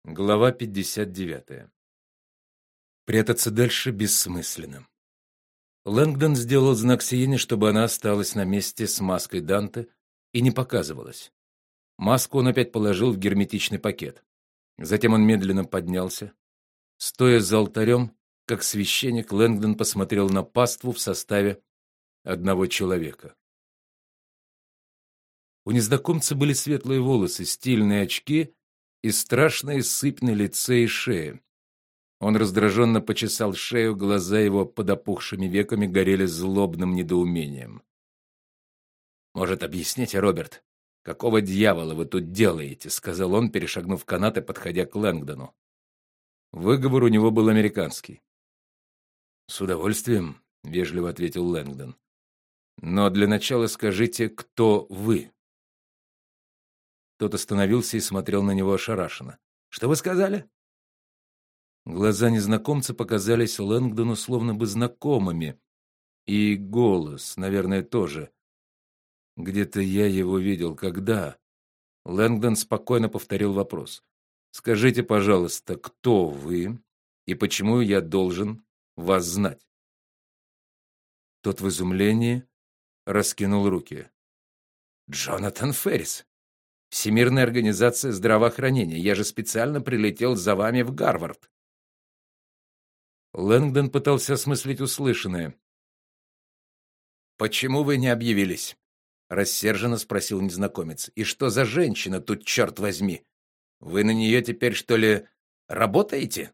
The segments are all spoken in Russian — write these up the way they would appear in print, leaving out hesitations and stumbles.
Глава 59. Прятаться дальше бессмысленно. Лэнгдон сделал знак Сиене, чтобы она осталась на месте с маской Данте и не показывалась. Маску он опять положил в герметичный пакет. Затем он медленно поднялся. Стоя за алтарем, как священник, Лэнгдон посмотрел на паству в составе одного человека. У незнакомца были светлые волосы, стильные очки и страшная сыпь на лице и шее. Он раздраженно почесал шею, глаза его под опухшими веками горели злобным недоумением. «Может, объясните, Роберт, какого дьявола вы тут делаете?» — сказал он, перешагнув канат и подходя к Лэнгдону. Выговор у него был американский. «С удовольствием», — вежливо ответил Лэнгдон. «Но для начала скажите, кто вы?» Тот остановился и смотрел на него ошарашенно. «Что вы сказали?» Глаза незнакомца показались Лэнгдону словно бы знакомыми, и голос, наверное, тоже. Где-то я его видел, когда? Лэнгдон спокойно повторил вопрос. Скажите, пожалуйста, кто вы и почему я должен вас знать? Тот в изумлении раскинул руки. Джонатан Феррис. Всемирная организация здравоохранения. Я же специально прилетел за вами в Гарвард. Лэнгдон пытался осмыслить услышанное. Почему вы не объявились? Рассерженно спросил незнакомец. И что за женщина тут, черт возьми? Вы на нее теперь, что ли, работаете?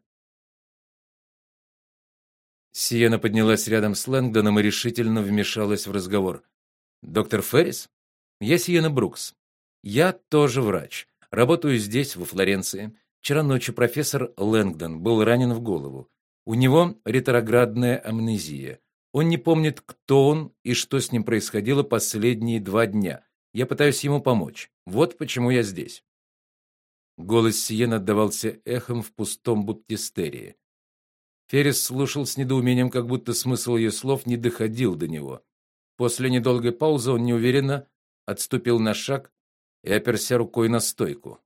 Сиена поднялась рядом с Лэнгдоном и решительно вмешалась в разговор. Доктор Феррис? Я Сиена Брукс. Я тоже врач. Работаю здесь, во Флоренции. Вчера ночью профессор Лэнгдон был ранен в голову. У него ретроградная амнезия. Он не помнит, кто он и что с ним происходило последние 2 дня. Я пытаюсь ему помочь. Вот почему я здесь. Голос Сиены отдавался эхом в пустом баптистерии. Феррис слушал с недоумением, как будто смысл ее слов не доходил до него. После недолгой паузы он неуверенно отступил на шаг и оперся рукой на стойку.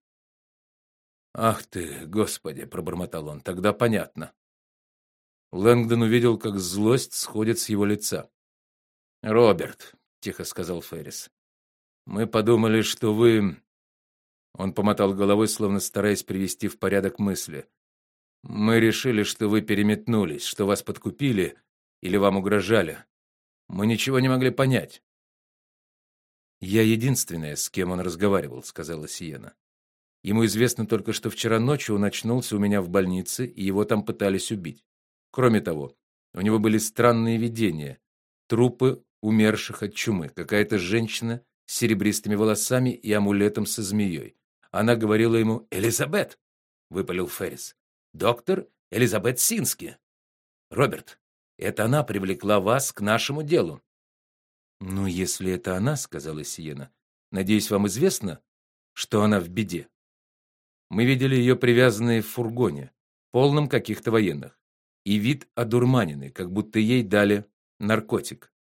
«Ах ты, Господи!» — пробормотал он. «Тогда понятно». Лэнгдон увидел, как злость сходит с его лица. «Роберт», — тихо сказал Феррис, — «мы подумали, что вы...» Он помотал головой, словно стараясь привести в порядок мысли. «Мы решили, что вы переметнулись, что вас подкупили или вам угрожали. Мы ничего не могли понять». «Я единственная, с кем он разговаривал», — сказала Сиена. «Ему известно только, что вчера ночью он очнулся у меня в больнице, и его там пытались убить. Кроме того, у него были странные видения. Трупы умерших от чумы, какая-то женщина с серебристыми волосами и амулетом со змеей. Она говорила ему: «Элизабет!» — выпалил Феррис. «Доктор Элизабет Сински. Роберт, это она привлекла вас к нашему делу». «Ну, если это она, — сказала Сиена, — надеюсь, вам известно, что она в беде. Мы видели ее привязанной в фургоне, полном каких-то военных, и вид одурманенный, как будто ей дали наркотик».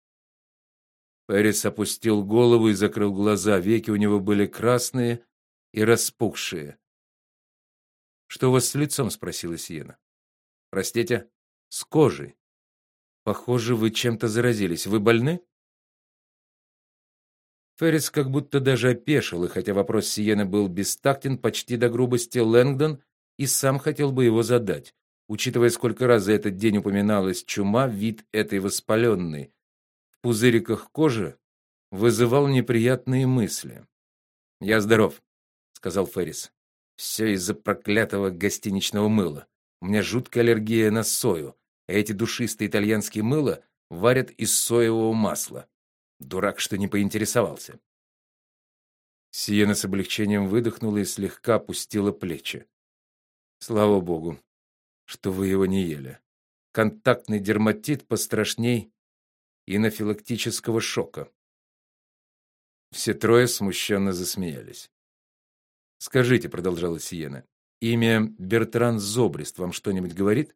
Феррис опустил голову и закрыл глаза, веки у него были красные и распухшие. «Что у вас с лицом?» — спросила Сиена. «Простите?» «С кожей. Похоже, вы чем-то заразились. Вы больны?» Феррис как будто даже опешил, и хотя вопрос Сиены был бестактен почти до грубости, Лэнгдон и сам хотел бы его задать. Учитывая, сколько раз за этот день упоминалась чума, вид этой воспаленной в пузыриках кожи вызывал неприятные мысли. «Я здоров», — сказал Феррис. «Все из-за проклятого гостиничного мыла. У меня жуткая аллергия на сою, а эти душистые итальянские мыла варят из соевого масла. Дурак, что не поинтересовался». Сиена с облегчением выдохнула и слегка опустила плечи. «Слава богу, что вы его не ели. Контактный дерматит пострашней анафилактического шока». Все трое смущенно засмеялись. «Скажите, — продолжала Сиена, — имя Бертран Зобрист вам что-нибудь говорит?»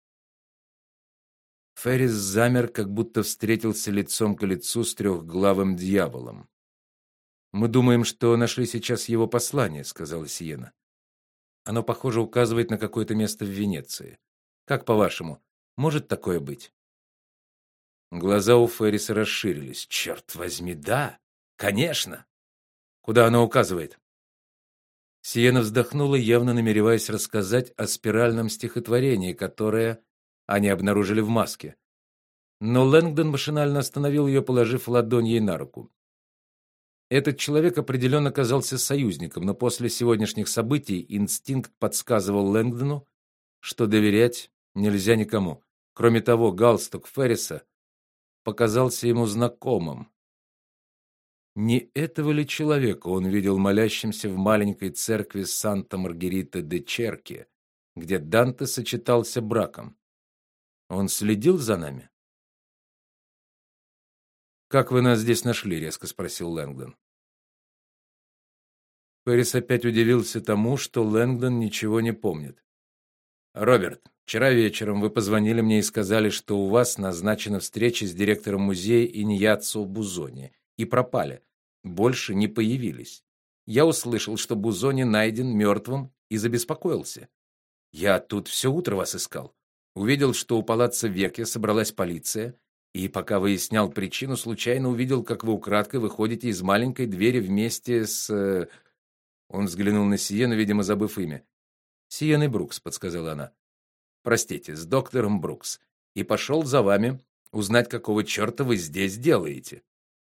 Феррис замер, как будто встретился лицом к лицу с трехглавым дьяволом. «Мы думаем, что нашли сейчас его послание», — сказала Сиена. Оно, похоже, указывает на какое-то место в Венеции. Как по-вашему, может такое быть? Глаза у Ферриса расширились. Черт возьми, да. Конечно. Куда оно указывает? Сиена вздохнула, явно намереваясь рассказать о спиральном стихотворении, которое они обнаружили в маске. Но Лэнгдон машинально остановил ее, положив ладонь ей на руку. Этот человек определенно казался союзником, но после сегодняшних событий инстинкт подсказывал Лэнгдону, что доверять нельзя никому. Кроме того, галстук Ферриса показался ему знакомым. Не этого ли человека он видел молящимся в маленькой церкви Санта-Маргарита-де-Черки, где Данте сочетался браком? Он следил за нами? Как вы нас здесь нашли? Резко спросил Лэнгдон. Феррис опять удивился тому, что Лэнгдон ничего не помнит. Роберт, вчера вечером вы позвонили мне и сказали, что у вас назначена встреча с директором музея Иньяццо Бузони, и пропали. Больше не появились. Я услышал, что Бузони найден мертвым, и забеспокоился. Я тут все утро вас искал. Увидел, что у палаццо Векья собралась полиция, и пока выяснял причину, случайно увидел, как вы украдкой выходите из маленькой двери вместе с... Он взглянул на Сиену, видимо, забыв имя. Сиеной Брукс, подсказала она. Простите, с доктором Брукс. И пошел за вами узнать, какого черта вы здесь делаете.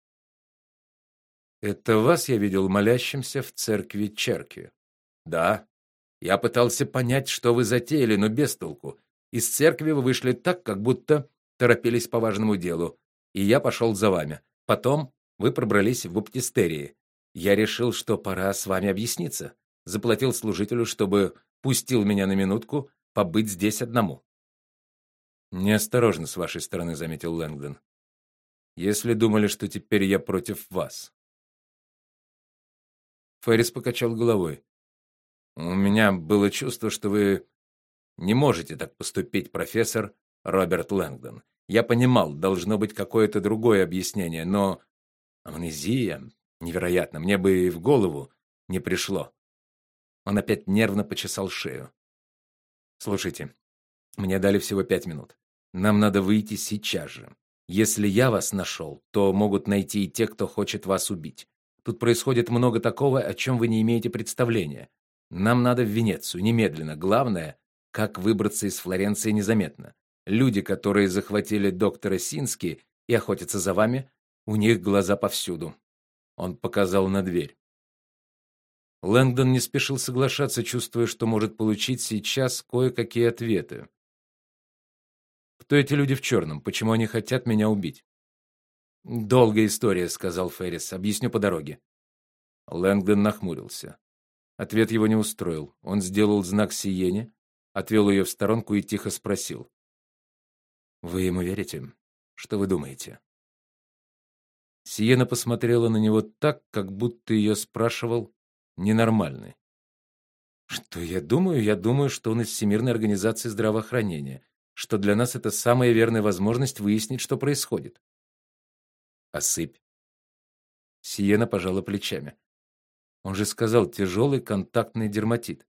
Это вас я видел молящимся в церкви Черки. Да. Я пытался понять, что вы затеяли, но без толку. Из церкви вы вышли так, как будто торопились по важному делу, и я пошел за вами. Потом вы пробрались в баптистерии. Я решил, что пора с вами объясниться. Заплатил служителю, чтобы пустил меня на минутку побыть здесь одному. Неосторожно с вашей стороны, заметил Лэнгдон. Если думали, что теперь я против вас. Феррис покачал головой. У меня было чувство, что вы не можете так поступить, профессор Роберт Лэнгдон. Я понимал, должно быть какое-то другое объяснение, но амнезия, невероятно, мне бы и в голову не пришло. Он опять нервно почесал шею. Слушайте, мне дали всего 5 минут. Нам надо выйти сейчас же. Если я вас нашел, то могут найти и те, кто хочет вас убить. Тут происходит много такого, о чем вы не имеете представления. Нам надо в Венецию немедленно. Главное, как выбраться из Флоренции незаметно. Люди, которые захватили доктора Сински и охотятся за вами, у них глаза повсюду. Он показал на дверь. Лэнгдон не спешил соглашаться, чувствуя, что может получить сейчас кое-какие ответы. Кто эти люди в черном? Почему они хотят меня убить? Долгая история, сказал Феррис. Объясню по дороге. Лэнгдон нахмурился. Ответ его не устроил. Он сделал знак Сиене, отвел ее в сторонку и тихо спросил: "Вы ему верите? Что вы думаете?" Сиена посмотрела на него так, как будто ее спрашивал ненормальный. Что я думаю? Я думаю, что он из Всемирной организации здравоохранения, что для нас это самая верная возможность выяснить, что происходит. А сыпь? Сиена пожала плечами. Он же сказал тяжелый контактный дерматит.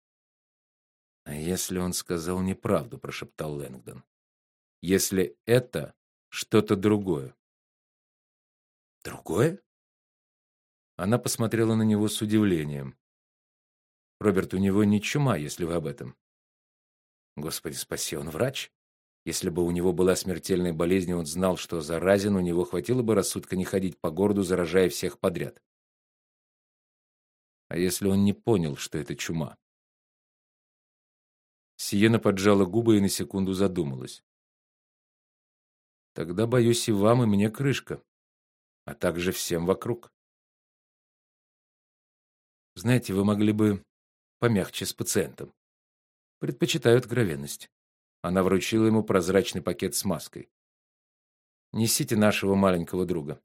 А если он сказал неправду, прошептал Лэнгдон. Если это что-то другое. Другое? Она посмотрела на него с удивлением. Роберт, у него не чума, если вы об этом. Господи спаси, он врач. Если бы у него была смертельная болезнь, и он знал, что заразен, у него хватило бы рассудка не ходить по городу, заражая всех подряд. А если он не понял, что это чума? Сиена поджала губы и на секунду задумалась. Тогда, боюсь, и вам, и мне крышка, а также всем вокруг. Знаете, вы могли бы помягче с пациентом. Предпочитаю откровенность. Она вручила ему прозрачный пакет с маской. Несите нашего маленького друга.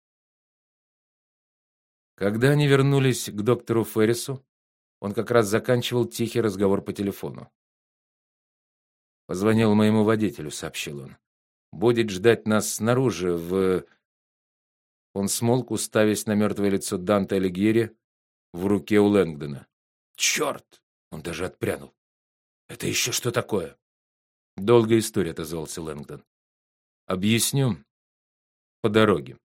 Когда они вернулись к доктору Феррису, он как раз заканчивал тихий разговор по телефону. Позвонил моему водителю, сообщил он. Будет ждать нас снаружи в... Он смолк, уставясь на мертвое лицо Данте Алигьери в руке у Лэнгдона. Черт! Он даже отпрянул. Это еще что такое? Долгая история, отозвался Лэнгдон. Объясню по дороге.